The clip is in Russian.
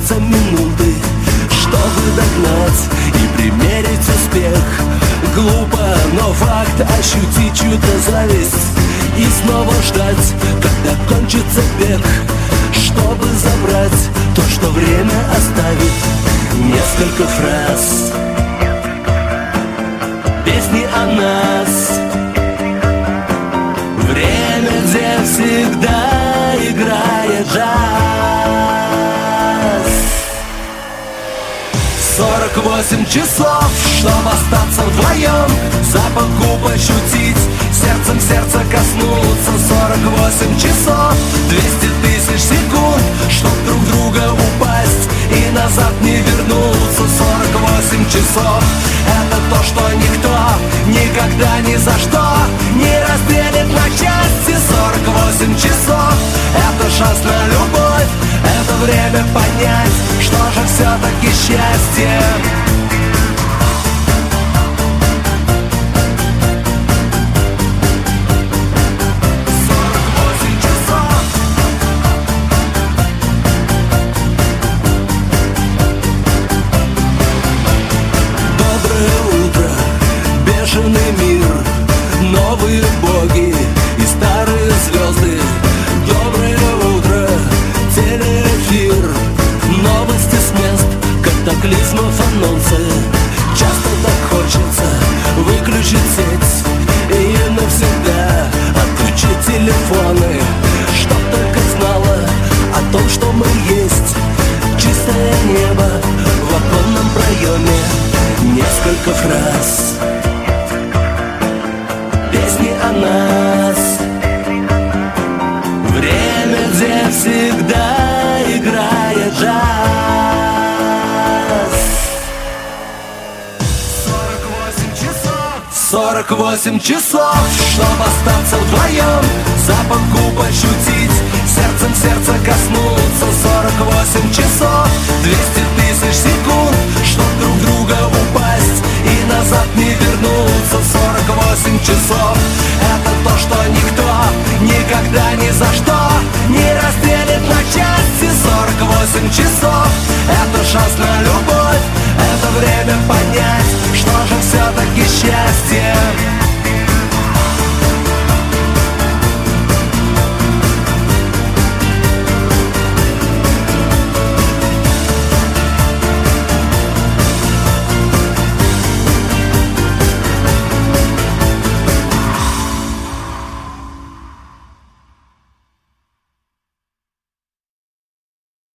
тянутся минуты, чтобы догнать и примерить успех. Глупо, но факт ощутить чью-то зависть и снова ждать, когда кончится бег, чтобы забрать то, что время оставит. Несколько фраз, песни о нас, время, где всегда играет джаз. 48 часов, чтоб остаться вдвоем, запах губ ощутить, сердцем сердца коснуться. 48 часов, 200 тысяч секунд, чтоб друг друга упасть и назад не вернуться. 48 часов, это то, что никто никогда ни за что не разделит на части. 48 часов, это шанс на любовь, это время понять, что же все-таки счастье. Мир, новые боги и старые звезды. Доброе утро, телеэфир, новости с мест катаклизмов, анонсы. Часто так хочется выключить сеть и навсегда отключить телефоны, чтоб только знала о том, что мы есть. Чистое небо в оконном проеме, несколько фраз, песни о нас, время, где всегда играет джаз. 48 часов, чтоб остаться вдвоем, запах губ ощутить, сердцем сердца коснуться. 48 часов, 200